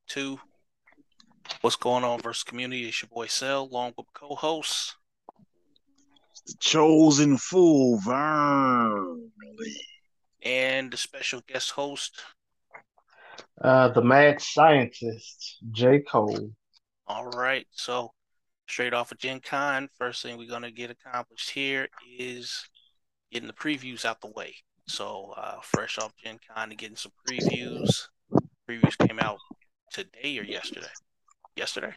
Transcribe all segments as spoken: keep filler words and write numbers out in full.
two. What's going on versus community? It's your boy Cell, along with co-host. The chosen fool, Vern. And the special guest host. Uh, the mad scientist, J. Cole. All right, so straight off of Gen Con, first thing we're going to get accomplished here is getting the previews out the way. So, uh, fresh off Gen Con and getting some previews. Previews came out today or yesterday? Yesterday?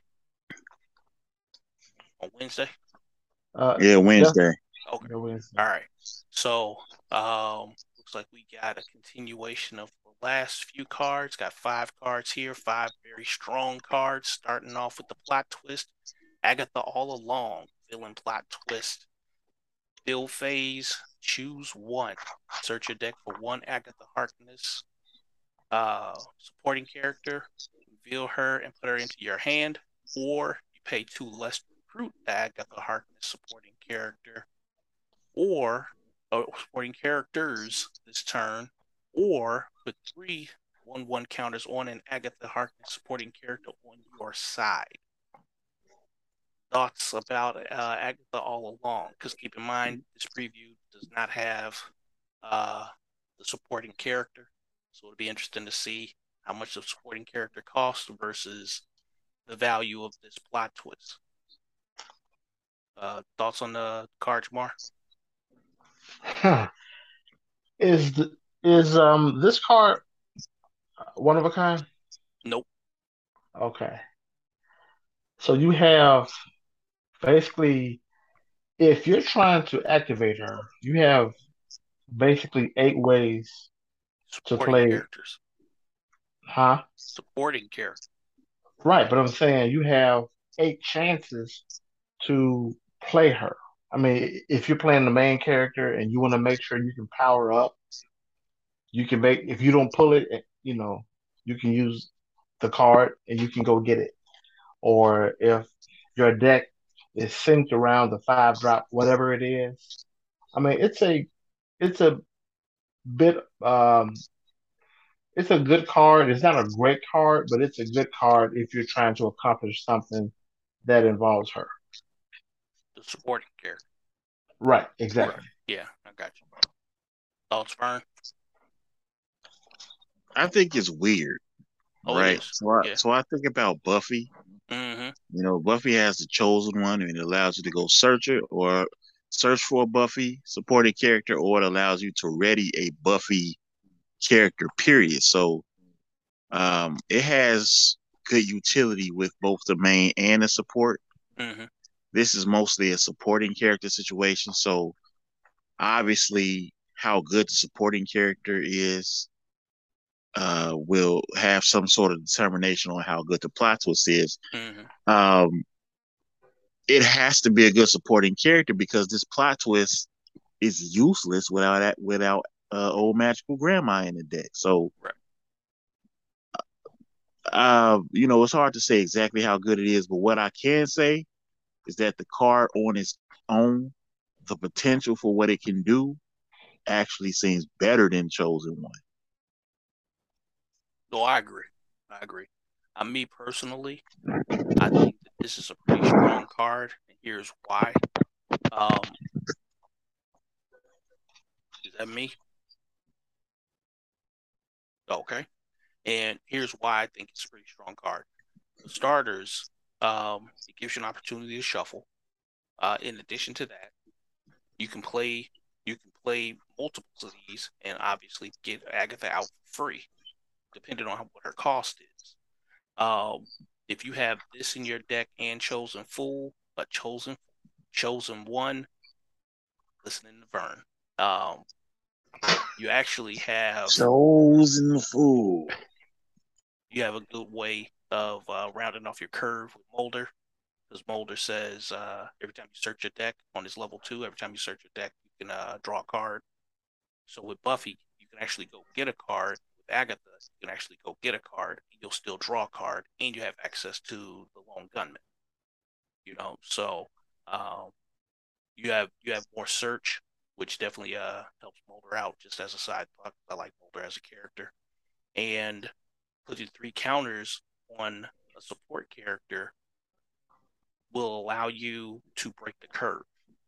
On Wednesday? Uh, Yeah, yeah, Wednesday. Okay. yeah, Wednesday. All right. So, um, looks like we got a continuation of the last few cards. Got five cards here, five very strong cards, starting off with the plot twist. Agatha all along, villain plot twist. Build phase, choose one. Search your deck for one Agatha Harkness uh, supporting character, reveal her and put her into your hand, or you pay two less to recruit the Agatha Harkness supporting character, or uh, supporting characters this turn, or put three one one counters on an Agatha Harkness supporting character on your side. Thoughts about uh, Agatha all along? Because keep in mind, this preview does not have uh, the supporting character, so it'll be interesting to see how much the supporting character costs versus the value of this plot twist. Uh, thoughts on the card, Jamar? Huh. Is the, is um this card one of a kind? Nope. Okay. So you have basically, if you're trying to activate her, you have basically eight ways to Supporting play. characters. Huh? Supporting character. Right, but I'm saying you have eight chances to play her. I mean, if you're playing the main character and you want to make sure you can power up, you can make, if you don't pull it, you know, you can use the card and you can go get it. Or if your deck is synced around the five drop, whatever it is. I mean, it's a it's a bit um it's a good card. It's not a great card, but it's a good card if you're trying to accomplish something that involves her. The supporting character. Right, Right. exactly. Yeah, I got you. Thoughts, Vern? I think it's weird, Oh, it right? is. So I Yeah. so I think about Buffy. Mm-hmm. You know, Buffy has the chosen one, and it allows you to go search it or search for a Buffy supporting character, or it allows you to ready a Buffy character. Period. So um, it has good utility with both the main and the support. Mm-hmm. This is mostly a supporting character situation, so obviously how good the supporting character is uh, will have some sort of determination on how good the plot twist is. Mm-hmm. Um, it has to be a good supporting character because this plot twist is useless without that without uh, old magical grandma in the deck. So, Right. uh, you know, it's hard to say exactly how good it is, but what I can say is that the card on its own, the potential for what it can do, actually seems better than Chosen One. No, I agree. I agree. Uh, me personally, I think that this is a pretty strong card, and here's why. Um, is that me? Okay. And here's why I think it's a pretty strong card. For starters, um, it gives you an opportunity to shuffle. Uh, in addition to that, you can play you can play multiples of these and obviously get Agatha out for free, depending on what her cost is. Um, if you have this in your deck and Chosen Fool, but Chosen Chosen One, listening to Vern, um, you actually have Chosen Fool. you have a good way of uh, rounding off your curve with Molder. Because Molder says uh, every time you search your deck on his level two, every time you search your deck, you can uh, draw a card. So with Buffy, you can actually go get a card. With Agatha, you can actually go get a card. You'll still draw a card, and you have access to the lone gunman. You know, so um, you have you have more search, which definitely uh helps Mulder out. Just as a side thought, I like Mulder as a character, and putting three counters on a support character will allow you to break the curve.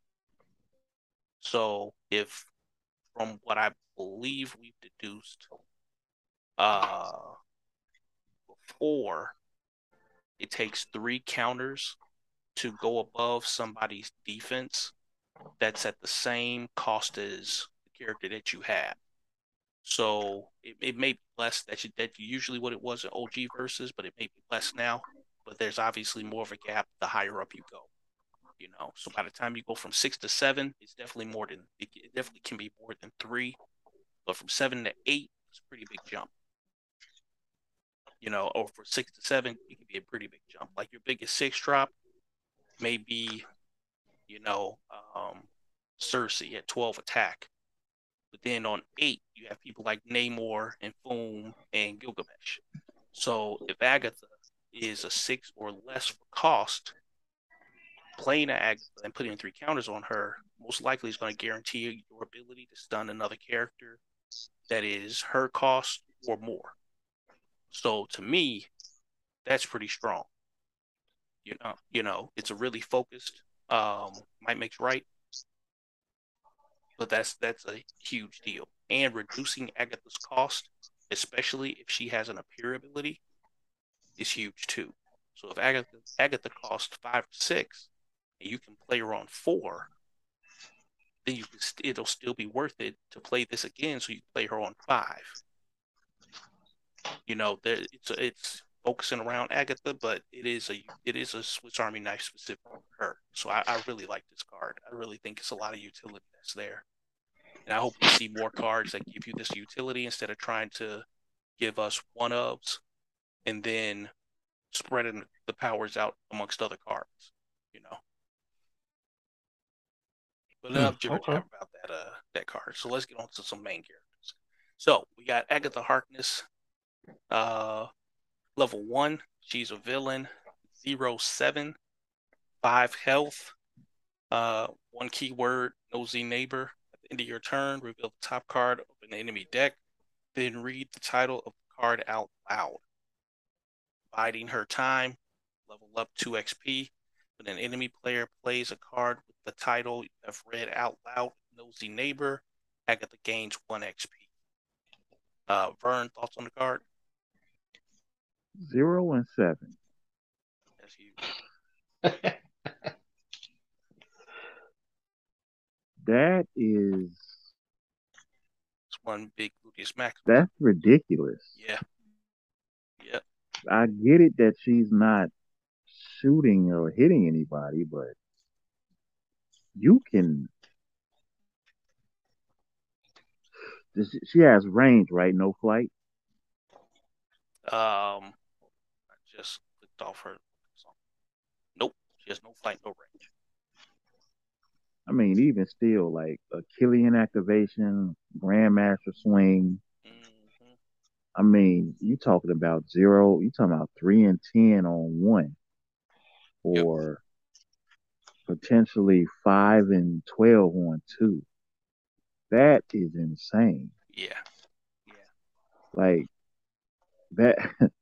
So if, from what I believe we've deduced, uh, before it takes three counters to go above somebody's defense that's at the same cost as the character that you have. So it, it may be less that you, that usually what it was in O G versus, but it may be less now. But there's obviously more of a gap the higher up you go. You know, so by the time you go from six to seven, it's definitely more than it, it definitely can be more than three. But from seven to eight, it's a pretty big jump. You know, or for six to seven, it can be a pretty big jump. Like your biggest six drop may be, you know, um, Cersei at twelve attack. But then on eight, you have people like Namor and Foom and Gilgamesh. So if Agatha is a six or less for cost, playing Agatha and putting three counters on her most likely is going to guarantee your ability to stun another character that is her cost or more. So to me, that's pretty strong. You know, you know, it's a really focused. Um, might makes right, but that's that's a huge deal. And reducing Agatha's cost, especially if she has an appear ability, is huge too. So if Agatha Agatha costs five or six, and you can play her on four, then you can st- it'll still be worth it to play this again, so you can play her on five. You know, there it's it's focusing around Agatha, but it is a it is a Swiss Army knife specific for her. So I, I really like this card. I really think it's a lot of utility that's there. And I hope we see more cards that give you this utility instead of trying to give us one ofs and then spreading the powers out amongst other cards, you know. But Hmm, enough jibber okay. jabber about that uh that card. So let's get on to some main characters. So we got Agatha Harkness, uh, level one. She's a villain, zero seven, five health, uh, one keyword, nosy neighbor. At the end of your turn, reveal the top card of an enemy deck, then read the title of the card out loud. Biding her time, level up two X P. When an enemy player plays a card with the title you have read out loud, nosy neighbor, Agatha gains one X P. Uh, Vern, thoughts on the card? Zero and seven. That's huge. That is It's one big Lucius Max. that's ridiculous. Yeah. Yeah. I get it that she's not shooting or hitting anybody, but you can. She has range, right? No flight. Um, I just clicked off her. Nope. She has no flight, no range. I mean, even still, like a Killian activation, Grandmaster swing. Mm-hmm. I mean, you talking about zero? You talking about three and ten on one, Yep. or potentially five and twelve on two. That is insane. Yeah. Yeah. Like that.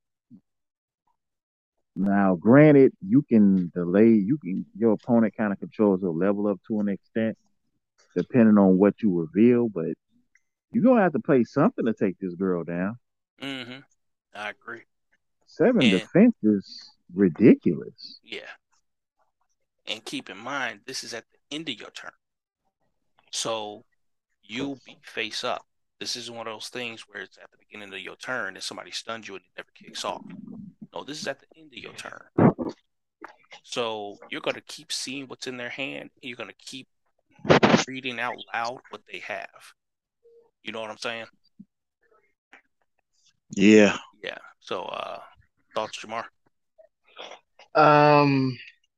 Now, granted, you can delay. You can your opponent kind of controls your level up to an extent, depending on what you reveal. But you're gonna have to play something to take this girl down. Mm-hmm. I agree. Seven And defense is ridiculous. yeah. And keep in mind, this is at the end of your turn. So you'll be face up. This is one of those things where it's at the beginning of your turn and somebody stuns you and it never kicks off. No, this is at the end of your turn. So you're going to keep seeing what's in their hand. And you're going to keep reading out loud what they have. You know what I'm saying? Yeah. Yeah. So, uh, thoughts, Jamar? Um,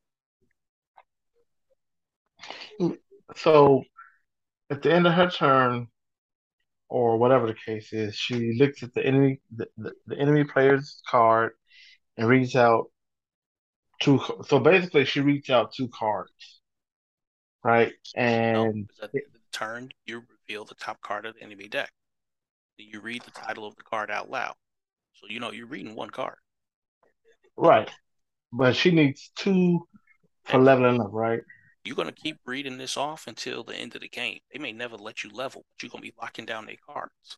so at the end of her turn, or whatever the case is, she looks at the enemy the, the, the enemy player's card and reads out two. So basically, she reads out two cards, right? No, And because at the end of the turn, you reveal the top card of the enemy deck. Then you read the title of the card out loud. So you know you're reading one card. Right. But she needs two for And leveling up, right? you're gonna keep reading this off until the end of the game. They may never let you level, but you're gonna be locking down their cards.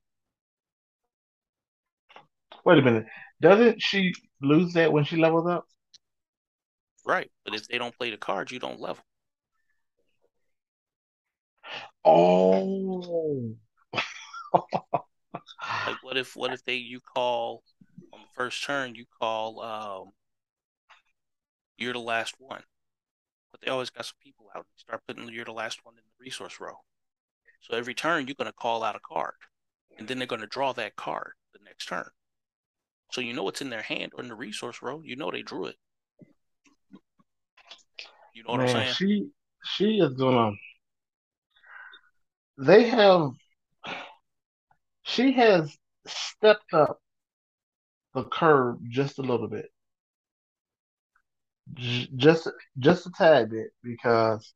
Wait a minute. Doesn't she lose that when she levels up? Right. But if they don't play the cards, you don't level. Oh. Like what if what if they you call on the first turn you call um you're the last one. But they always got some people out. You start putting you're the last one in the resource row. So every turn you're gonna call out a card. And then they're gonna draw that card the next turn. So you know what's in their hand or in the resource row. You know they drew it. You know what I'm Man, saying? she she is gonna they have she has stepped up the curve just a little bit. J- just just a tad bit because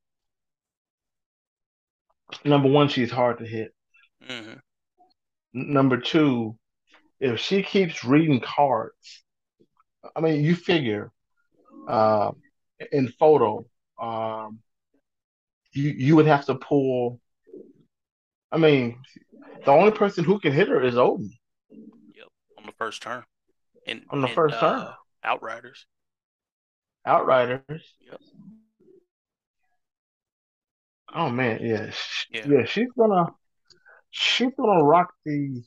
number one, she's hard to hit. Mm-hmm. N- Number two, if she keeps reading cards, I mean, you figure uh, in photo, um, you you would have to pull. I mean, the only person who can hit her is Odin Yep. On the first turn. And on the and first turn. uh Outriders. Outriders. Yep. Oh man, yeah, sh- Yeah. yeah. She's gonna she's gonna rock the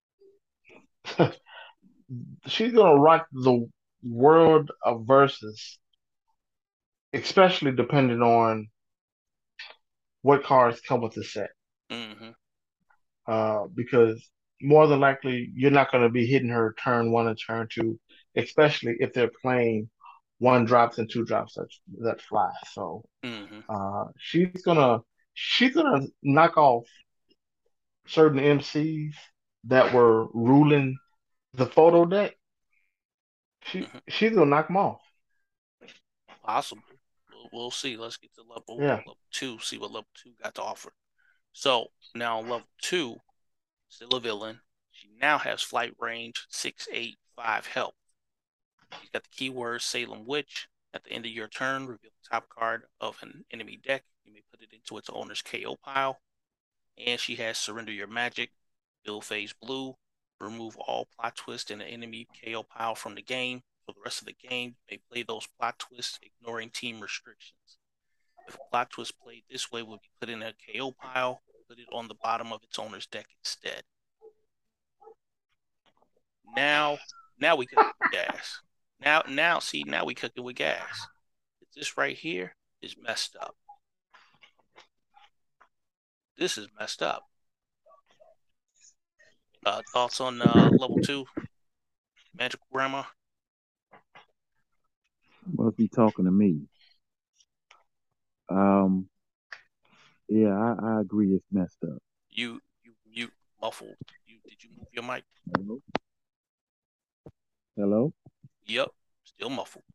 she's gonna rock the world of verses, especially depending on what cards come with the set. Mm-hmm. Uh, because more than likely you're not going to be hitting her turn one and turn two, especially if they're playing one drops and two drops that that fly. So Mm-hmm. uh, she's gonna she's gonna knock off certain M Cs that were ruling the photo deck. She Mm-hmm. she's gonna knock them off. Possible. We'll, we'll see. Let's get to level Yeah. level two, see what level two got to offer. So now level two, still a villain. She now has flight range, six, eight, five health. She's got the keyword Salem Witch. At the end of your turn, reveal the top card of an enemy deck. You may put it into its owner's K O pile. And she has Surrender Your Magic, Bill Phase Blue, remove all plot twists in the enemy K O pile from the game. For the rest of the game, you may play those plot twists, ignoring team restrictions. If a plot twist played this way would be put in a K O pile, put it on the bottom of its owner's deck instead. Now, now we cooking with gas. Now, now, see, now we cooking with gas. This right here is messed up. This is messed up. Uh, thoughts on uh, level two, Magical Grandma? Must be talking to me. Um, yeah, I, I agree. It's messed up. You, you mute, muffled. You did you move your mic? Hello. Hello. Yep, still muffled.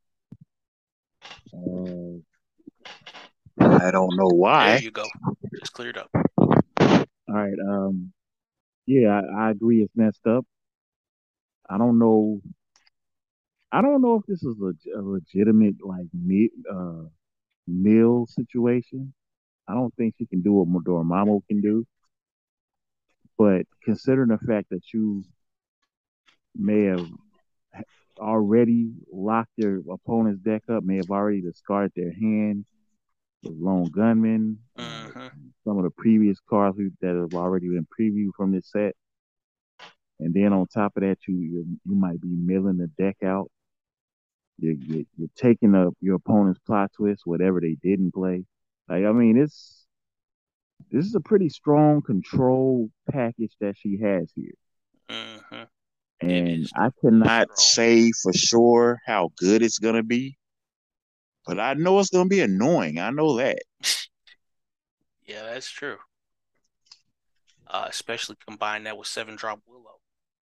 Uh, I don't know There why. you go. Just cleared up. All right. Um, yeah, I, I agree. It's messed up. I don't know. I don't know if this is a, a legitimate like me, uh, meal situation. I don't think she can do what Dormammu can do. But considering the fact that you may have already locked your opponent's deck up, may have already discarded their hand with Lone Gunman, uh, Mm-hmm. some of the previous cards that have already been previewed from this set, and then on top of that, you you, you might be milling the deck out. You're, you're, you're taking up your opponent's plot twist, whatever they didn't play. Like I mean, it's this is a pretty strong control package that she has here. Mm-hmm. It And is I definitely cannot strong. say for sure how good it's gonna be, but I know it's gonna be annoying. I know that. Yeah, that's true. Uh, especially combine that with seven drop Willow.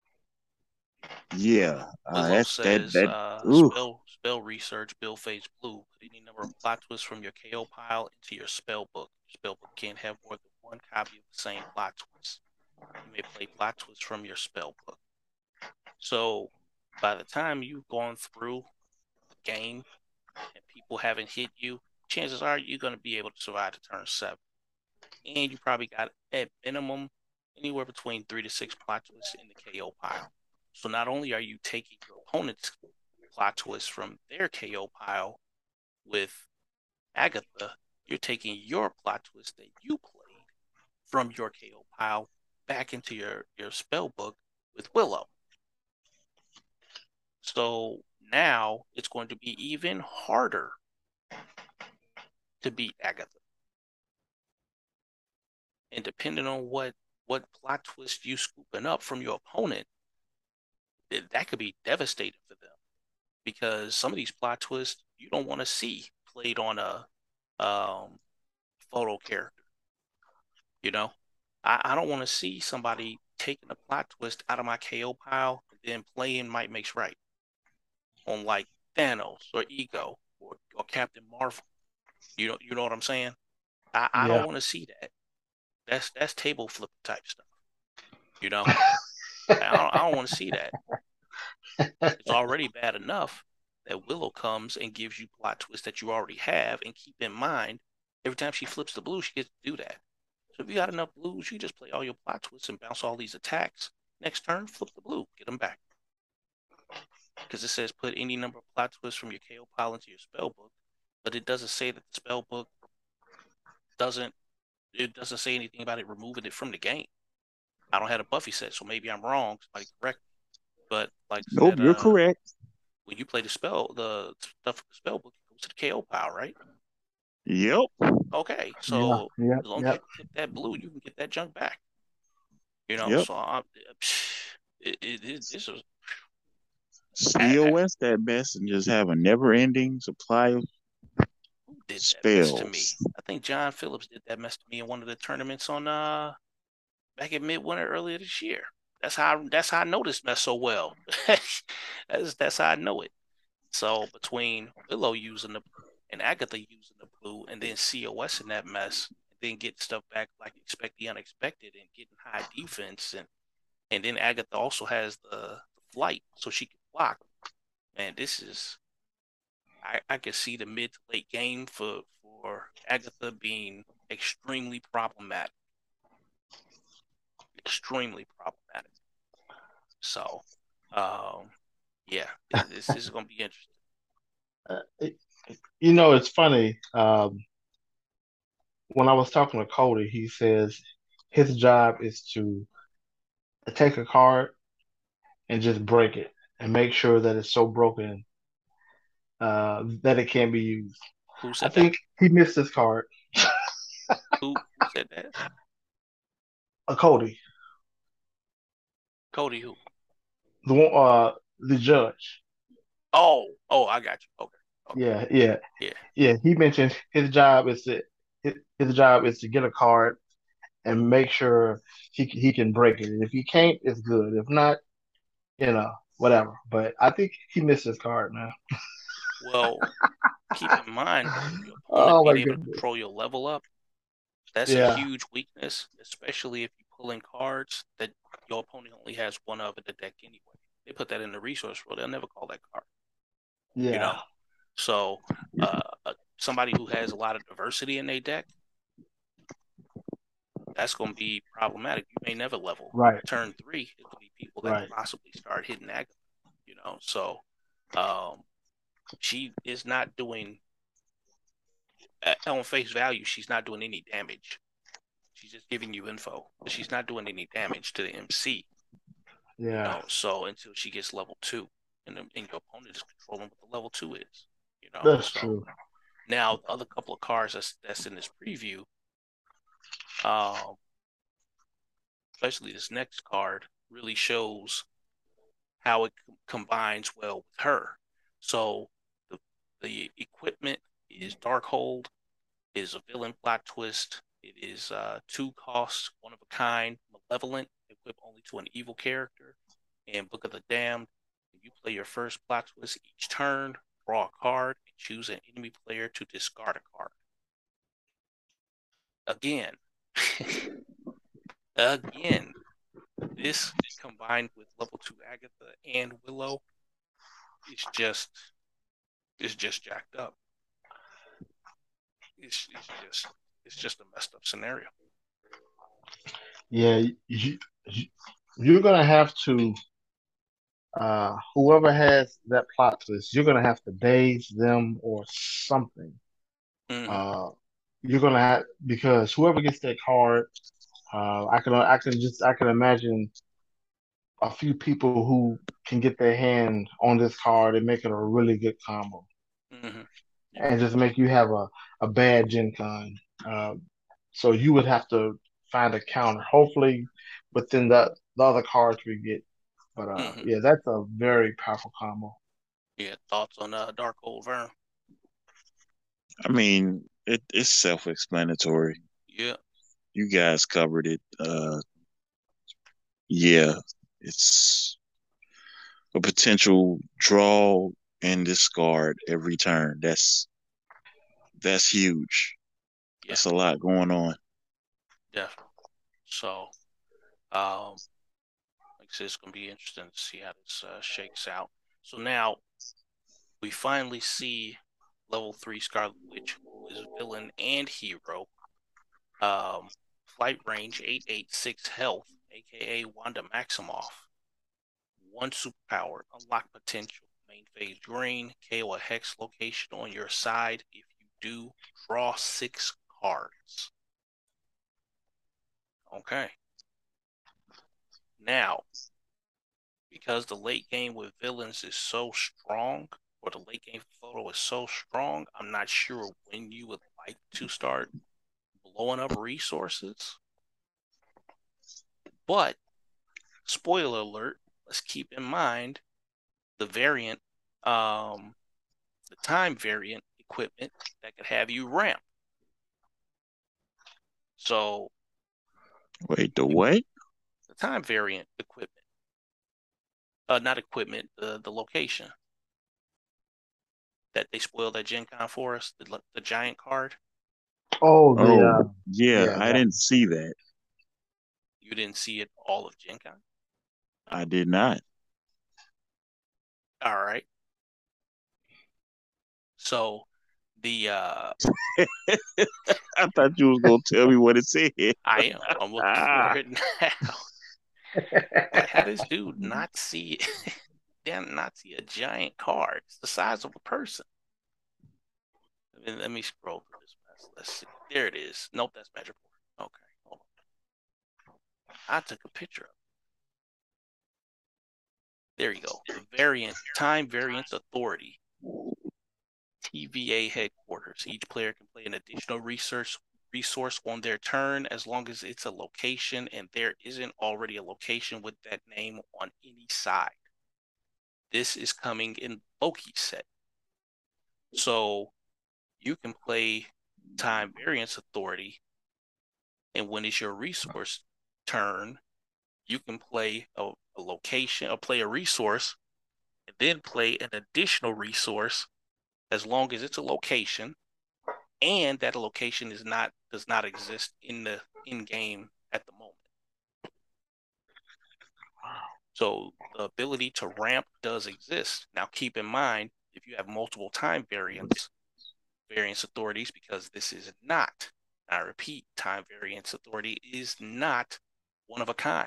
Yeah, uh, Willow that's that says that. uh, Ooh, spell spell research Bill Phase Blue. Put any number of plot twists from your K O pile into your spell book. Your spell book can't have more than one copy of the same plot twist. You may play plot twists from your spell book. So by the time you've gone through game and people haven't hit you, chances are you're going to be able to survive to turn seven. And you probably got at minimum anywhere between three to six plot twists in the K O pile. So not only are you taking your opponent's plot twist from their K O pile with Agatha, you're taking your plot twist that you played from your K O pile back into your, your spell book with Willow. So now it's going to be even harder to beat Agatha. And depending on what what plot twist you scooping up from your opponent, that could be devastating for them. Because some of these plot twists you don't want to see played on a um, photo character. You know, I, I don't want to see somebody taking a plot twist out of my K O pile and then playing Might Makes Right on like Thanos or Ego or, or Captain Marvel. You know, you know what I'm saying? I, I Yeah. don't want to see that. That's that's table flip type stuff. You know, I don't, I don't want to see that. It's already bad enough that Willow comes and gives you plot twists that you already have, and keep in mind, every time she flips the blue, she gets to do that. So if you got enough blues, you just play all your plot twists and bounce all these attacks. Next turn, flip the blue, get them back. Because it says put any number of plot twists from your K O pile into your spell book, but it doesn't say that the spell book doesn't. It doesn't say anything about it removing it from the game. I don't have a Buffy set, so maybe I'm wrong. Somebody correct me. But like I Nope, said, you're uh, correct. when you play the spell, the stuff from the spell book goes to the K O pile, right? Yep. Okay, Yeah. so Yeah. as long as Yeah. you hit that blue, you can get that junk back. You know, Yep. so I'm, it, it, it, this is I, C O S that mess and just have a never-ending supply of who did that mess to me? spells. I think John Phillips did that mess to me in one of the tournaments on uh back in midwinter earlier this year. That's how that's how I know this mess so well. that's that's how I know it. So between Willow using the blue and Agatha using the blue, and then C O S in that mess, and then getting stuff back like expect the unexpected and getting high defense, and and then Agatha also has the, the flight so she can block. Man, this is I, I could see the mid to late game for for Agatha being extremely problematic. Extremely problematic. So um yeah, this, this is gonna be interesting. Uh, it- you know, it's funny. Um, when I was talking to Cody, he says his job is to take a card and just break it and make sure that it's so broken uh, that it can't be used. Who I said that? think he missed his card. Who who said that? Uh, Cody, Cody who? the one, uh, the judge. Oh, oh, I got you. Okay, okay, Yeah, yeah, yeah. yeah. He mentioned his job is to his, his job is to get a card and make sure he he can break it. And if he can't, it's good. If not, you know, whatever. But I think he missed his card, man. Well, keep in mind your opponent Oh being my able to goodness. control your level up. That's a Yeah, huge weakness, especially if you pull in cards that your opponent only has one of in the deck anyway. They put that in the resource roll. They'll never call that card. You yeah, know, so uh, uh, somebody who has a lot of diversity in their deck, that's going to be problematic. You may never level. right, Turn three, it's going to be people that right. possibly start hitting Agatha. You know, so um, she is not doing on face value. She's not doing any damage. She's just giving you info, but she's not doing any damage to the M C. You Yeah, know, so until she gets level two, and, and your opponent is controlling what the level two is. You know, that's so true. now the other couple of cards that's that's in this preview, um, especially this next card, really shows how it com- combines well with her. So the the equipment is Darkhold, is a villain plot twist. It is uh, two costs, one of a kind, malevolent, equipped only to an evil character, and Book of the Damned. You play your first plot twist each turn, draw a card, and choose an enemy player to discard a card. Again, again, this combined with level two Agatha and Willow is just It's just jacked up. It's, it's just it's just a messed up scenario. Yeah, you, you you're gonna have to uh whoever has that plot twist, you're gonna have to daze them or something. Mm-hmm. Uh, you're gonna have because whoever gets that card, uh, I can I can just I can imagine a few people who can get their hand on this card and make it a really good combo, Mm-hmm. Yeah. and just make you have a a bad Gen Con. Uh, so you would have to find a counter, hopefully within the the other cards we get. But uh, Mm-hmm. yeah, that's a very powerful combo. Yeah. Thoughts on uh, Darkhold Vern? I mean, it, it's self-explanatory. Yeah. You guys covered it. Uh, yeah, it's a potential draw and discard every turn. That's that's huge. Yeah. That's a lot going on. Definitely. So, um, like I said, it's gonna be interesting to see how this uh, shakes out. So now we finally see level three Scarlet Witch, who is villain and hero. Um, Flight range eight eight six health, aka Wanda Maximoff. One superpower, unlock potential. Main phase green, K O a hex location on your side. If you do, draw six cards. Okay. Now, because the late game with villains is so strong, or the late game photo is so strong, I'm not sure when you would like to start blowing up resources. But, spoiler alert, let's keep in mind the variant, um, the time variant equipment that could have you ramp. So, Wait, the what? the time variant equipment, uh, not equipment, the the location that they spoiled at Gen Con for us, the the giant card. Oh, the Oh, uh, yeah, yeah, I that, didn't see that. You didn't see it all of Gen Con. I did not. All right. So the uh I thought you was gonna tell me what it said. I am. I'm looking for it now. Like, how does dude not see damn not see a giant card? It's the size of a person. Let me, let me scroll through this mess. Let's see. There it is. Nope, that's Magic Board. Okay, hold on. I took a picture of it. There you go. The variant time variance authority. T V A headquarters. Each player can play an additional research resource on their turn as long as it's a location and there isn't already a location with that name on any side. This is coming in Loki set. So you can play time variance authority, and when it's your resource turn, you can play a, a location or play a resource and then play an additional resource as long as it's a location and that location is not does not exist in the in game at the moment. So the ability to ramp does exist. Now keep in mind if you have multiple time variants, variance authorities, because this is not, I repeat, time variance authority is not one of a kind.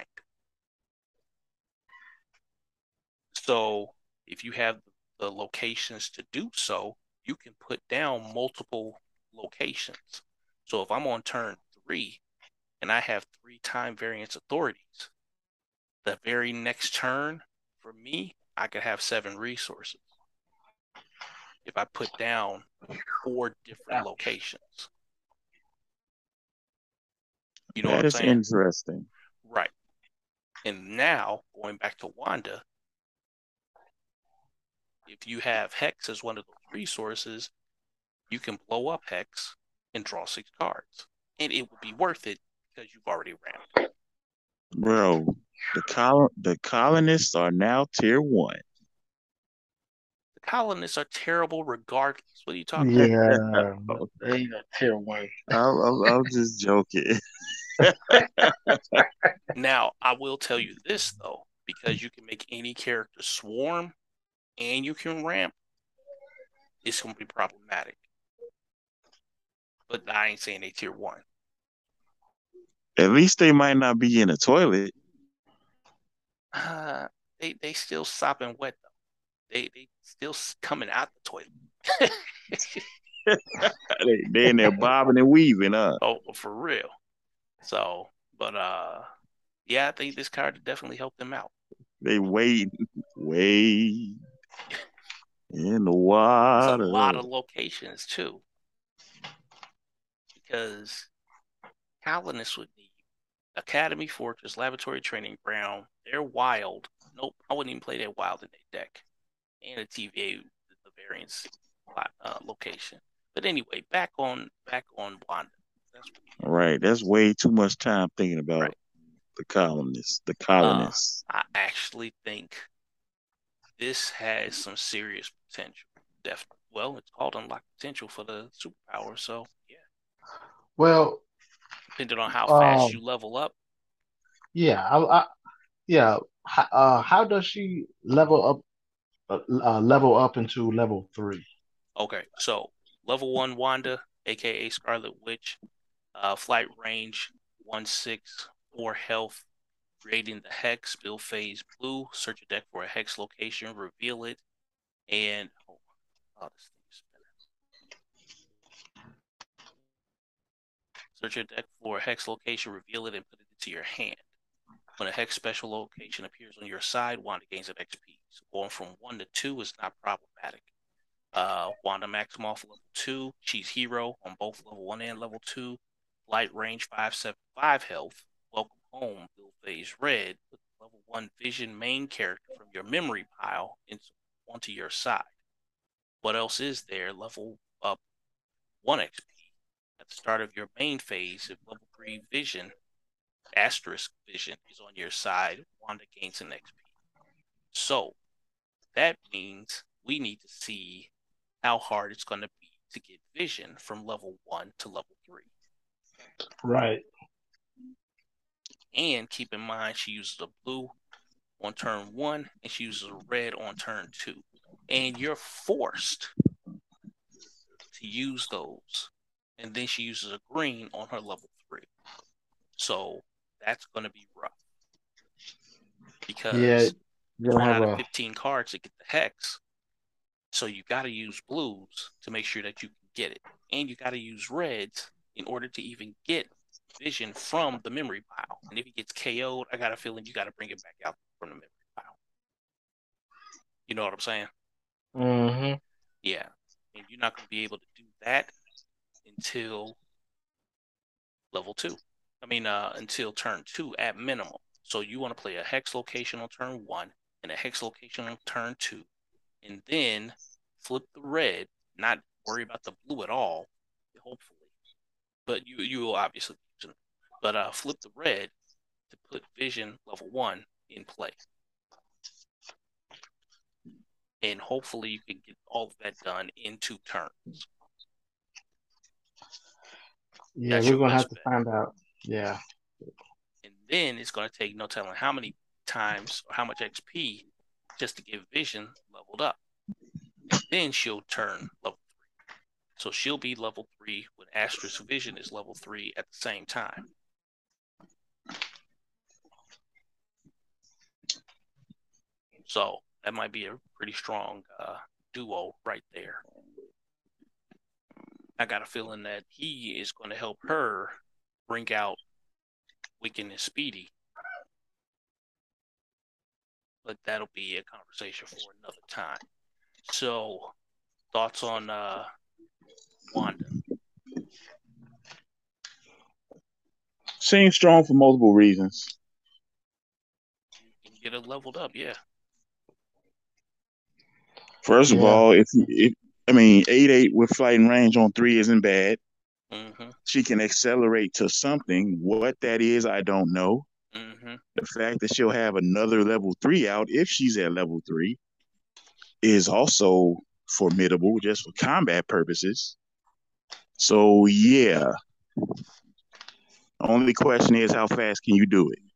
So if you have the locations to do so, you can put down multiple locations. So if I'm on turn three and I have three time variance authorities, the very next turn for me, I could have seven resources if I put down four different locations. You know what That I'm is saying? interesting. Right. And now, going back to Wanda, if you have Hex as one of those resources, you can blow up Hex and draw six cards. And it will be worth it because you've already ramped. Bro, the col the colonists are now tier one. The colonists are terrible regardless. What are you talking about? yeah, but they ain't a tier one. I'm, I'm, I'm just joking. Now, I will tell you this, though, because you can make any character swarm and you can ramp, it's going to be problematic. But I ain't saying they tier one. At least they might not be in the toilet. Uh, they they still sopping wet though. They they still coming out the toilet. they they in there bobbing and weaving, huh? Oh, for real. So, but uh, yeah, I think this card definitely helped them out. They wade, wade in the It's a water. lot of locations too, because colonists would need Academy, Fortress, Laboratory, Training Ground. They're wild. Nope, I wouldn't even play that wild in their deck. And a T V A, the variance uh, location. But anyway, back on back on Wanda. That's right. That's way too much time thinking about right. the colonists. The colonists. Uh, I actually think this has some serious potential. Definitely. Well, it's called unlock potential for the superpower. So yeah. Well, depending on how fast um, you level up. Yeah, I, I, yeah. Uh, how does she level up? Uh, level up into level three. Okay, so level one Wanda, aka Scarlet Witch, uh, flight range one six four health, creating the hex, build phase blue, search your deck for a hex location, reveal it, and oh, oh this thing's spinning. Search your deck for a hex location, reveal it, and put it into your hand. When a hex special location appears on your side, Wanda gains an X P. So going from one to two is not problematic. Uh, Wanda Maximoff level two, she's hero on both level one and level two. Light range five seven five health. Welcome home, build phase red. Put level one vision main character from your memory pile into onto your side. What else is there? Level up one X P at the start of your main phase. If level three vision asterisk vision is on your side, Wanda gains an X P. So that means we need to see how hard it's going to be to get vision from level one to level three. Right. And keep in mind, she uses a blue on turn one and she uses a red on turn two. And you're forced to use those. And then she uses a green on her level three. So that's going to be rough. Because yeah, you run out of a... fifteen cards to get the hex. So you got to use blues to make sure that you can get it. And you got to use reds in order to even get vision from the memory pile. And if he gets K O'd, I got a feeling you got to bring it back out from the memory pile. You know what I'm saying? Mm-hmm. Yeah. And you're not going to be able to do that until level two. I mean, uh, until turn two at minimum. So you want to play a hex location on turn one and a hex location on turn two. And then flip the red, not worry about the blue at all, hopefully. But you you will obviously use it. But uh, flip the red to put vision level one in play. And hopefully you can get all of that done in two turns. Yeah, That's we're going to have to bet. find out. Yeah. And then it's going to take no telling how many times or how much X P just to get vision leveled up. And then she'll turn level three. So she'll be level three when Asterisk Vision is level three at the same time. So that might be a pretty strong uh, duo right there. I got a feeling that he is going to help her bring out Wiccan and Speedy. But that'll be a conversation for another time. So, thoughts on uh, Wanda? Seems strong for multiple reasons. You can get it leveled up, yeah. First yeah. of all, if, if I mean eight eight with flight and range on three isn't bad. Mm-hmm. She can accelerate to something. What that is, I don't know. Mm-hmm. The fact that she'll have another level three out if she's at level three is also formidable just for combat purposes. So yeah. Only question is how fast can you do it?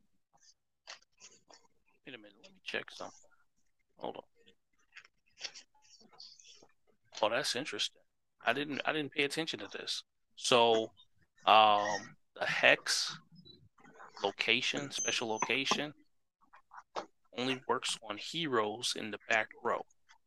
Wait a minute, let me check something. Hold on. Oh, that's interesting. I didn't I didn't pay attention to this. So, um, the hex location, special location, only works on heroes in the back row.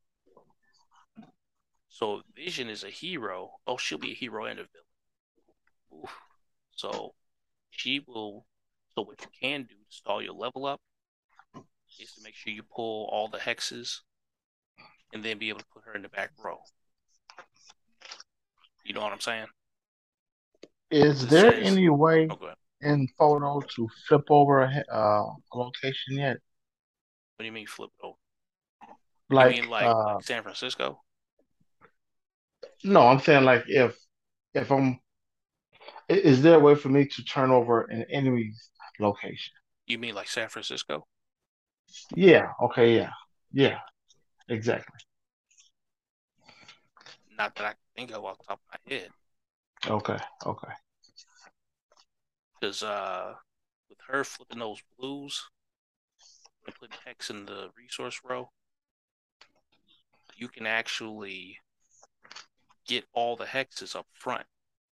So Vision is a hero. Oh, she'll be a hero and a villain. Oof. So she will. So what you can do to stall your level up is to make sure you pull all the hexes and then be able to put her in the back row. You know what I'm saying? Is It there says, any way oh, go ahead. in photo to flip over a, he- uh, a location yet? What do you mean flip it over? You mean Like, like uh, like San Francisco? no, I'm saying like if if I'm, i- is there a way for me to turn over an enemy's location? You mean like San Francisco? Yeah. Okay. Yeah. Yeah. Exactly. Not that I can think of off the top of my head. Okay. Okay. Because uh, with her flipping those blues and putting hex in the resource row, you can actually get all the hexes up front.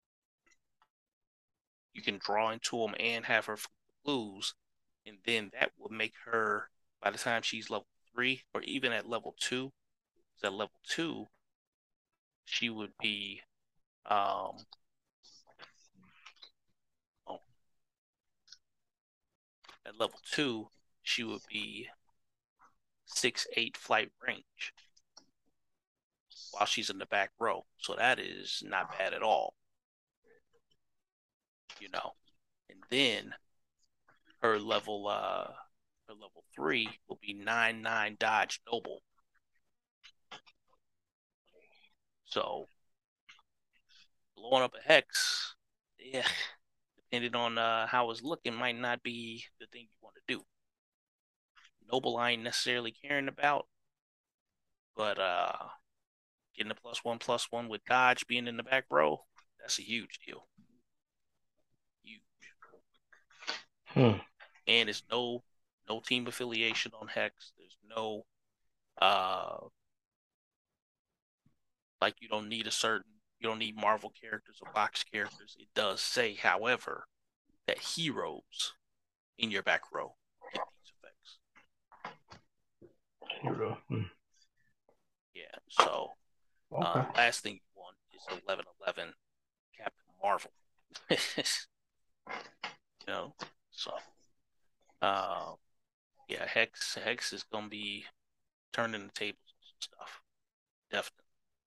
You can draw into them and have her flip the blues, and then that will make her, by the time she's level three or even at level two, at level two, she would be um oh, at level two, she would be six eight flight range while she's in the back row. So that is not bad at all, you know. And then her level uh her level three will be nine nine dodge noble. So blowing up a hex, yeah, depending on uh, how it's looking, might not be the thing you want to do. Noble I ain't necessarily caring about, but uh getting a plus one plus one with dodge being in the back row, that's a huge deal. Huge. Hmm. And it's no no team affiliation on Hex. There's no uh like you don't need a certain you don't need Marvel characters or box characters. It does say, however, that heroes in your back row get these effects. Hero. Hmm. Yeah. So Okay. uh last thing you want is eleven eleven Captain Marvel. you know? So uh yeah, Hex Hex is gonna be turning the tables on some stuff. Definitely.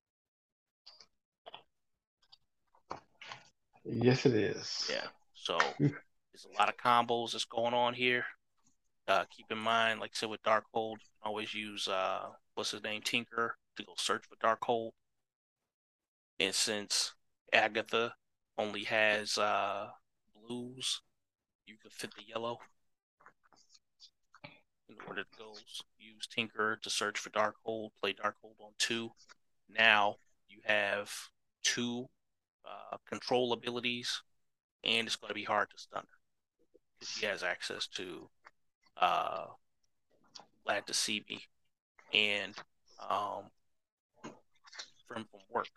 Yes, it is. Yeah. So there's a lot of combos that's going on here. Uh, keep in mind, like I said, with Darkhold, you can always use uh, what's his name, Tinker, to go search for Darkhold. And since Agatha only has uh, blues, you can fit the yellow in order to go use Tinker to search for Darkhold, play Darkhold on two. Now you have two uh, control abilities, and it's going to be hard to stun her because she has access to uh, Glad to See Me and um, Friend from Work.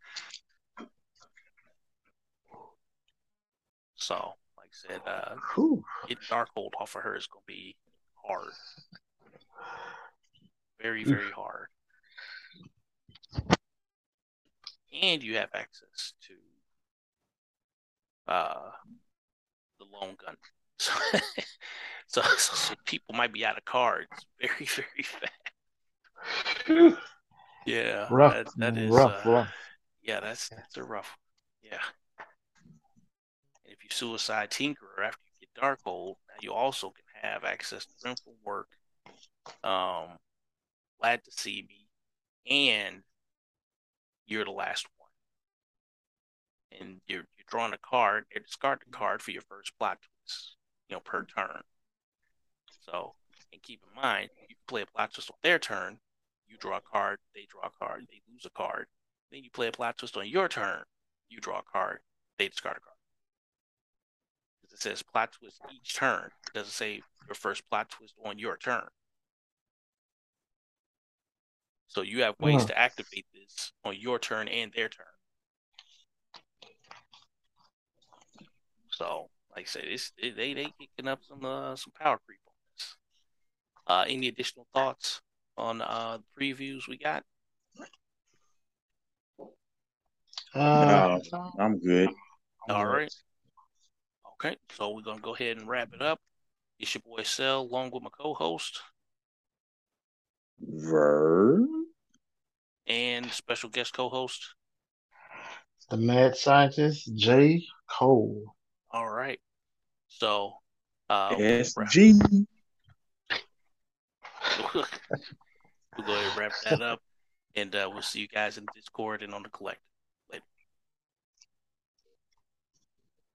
So, like I said, uh, Whew. getting Darkhold off of her is going to be hard. Very, very Oof. hard. And you have access to uh, the lone gun. So, so, so, so people might be out of cards very, very fast. Yeah, Rough, that that is rough, uh rough. yeah, that's that's a rough. Yeah. And if you suicide Tinkerer after you get Darkhold, now you also can have access to Friend from Work, um, Glad to See Me, and you're the last one. And you're you're drawing a card, you discard the card for your first plot twist, you know, per turn. So, and keep in mind, you can play a plot twist on their turn, you draw a card, they draw a card, they lose a card. Then you play a plot twist on your turn, you draw a card, they discard a card. It says plot twist each turn. It doesn't say your first plot twist on your turn. So you have ways Mm. to activate this on your turn and their turn. So, like I said, it's, they they kicking up some uh, some power creep on this. Uh, any additional thoughts on uh, the previews we got? Uh, No, I'm good. All right. Okay, so we're gonna go ahead and wrap it up. It's your boy Cell, along with my co-host Ver. and special guest co-host. The mad scientist, J. Cole. All right. So uh, we'll, S wrap, G. we'll go ahead and wrap that up. And uh, we'll see you guys in Discord and on the Collective.